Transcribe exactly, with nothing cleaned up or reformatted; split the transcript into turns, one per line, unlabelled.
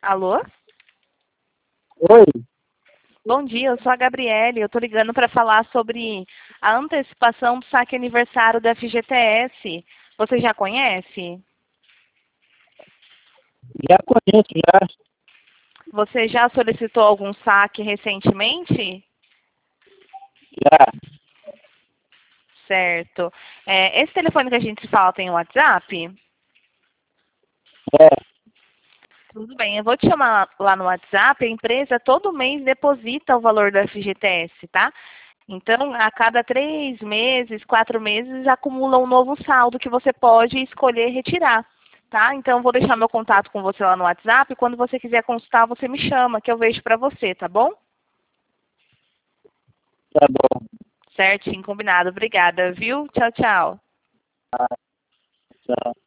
Alô?
Oi,
Bom dia, eu sou a Gabriele. Eu tô ligando para falar sobre a antecipação do saque aniversário da F G T S. Você já conhece?
já conheço, já,
Você já solicitou algum saque recentemente?
já,
Certo. É, esse telefone que a gente se fala tem WhatsApp?
é,
Tudo bem, eu vou te chamar lá no WhatsApp. A empresa todo mês deposita o valor do F G T S, tá? Então, a cada três meses, quatro meses, acumula um novo saldo que você pode escolher retirar, tá? Então, vou deixar meu contato com você lá no WhatsApp. Quando você quiser consultar, você me chama, que eu vejo para você, tá bom?
tá bom,
Certinho, combinado. Obrigada, viu? Tchau, tchau.
tá, tchau.